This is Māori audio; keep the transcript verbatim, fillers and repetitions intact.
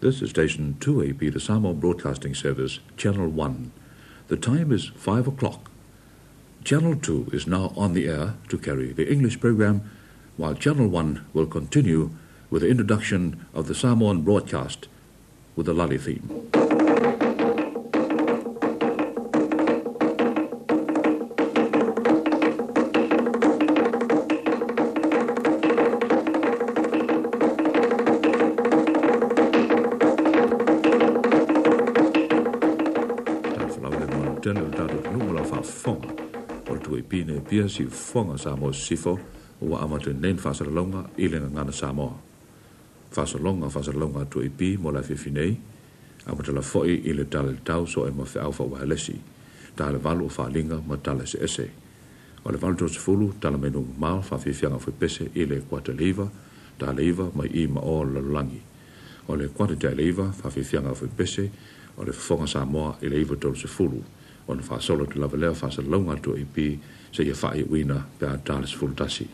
This is station two A P, the Samoan Broadcasting Service, Channel one. The time is five o'clock. Channel two is now on the air to carry the English program, while Channel one will continue with the introduction of the Samoan broadcast with the Lali theme. Tēnā tātou numala whawhonga, o tu e pine pia si whonga Samoa sifo, o wa amatu nen whasalonga i lenga ngana Samoa. Whasalonga whasalonga tu e pi mo la whiwhinei, amata la foi i le tala tau so e ma whiawha wa halesi, tā le walu o whalinga ma tala se ese. O le walu tō sifulu, tala menu mal whawhiwhianga whipese i le kwata leiva, tā leiva mai i ma o lalangi. O le kwata te leiva, whawhiwhianga whipese, o le whonga Samoa i le iwa tō sifulu, on fa solo te lava leo fa sa longa to ipi se ia fai wina pe a talis fultasi.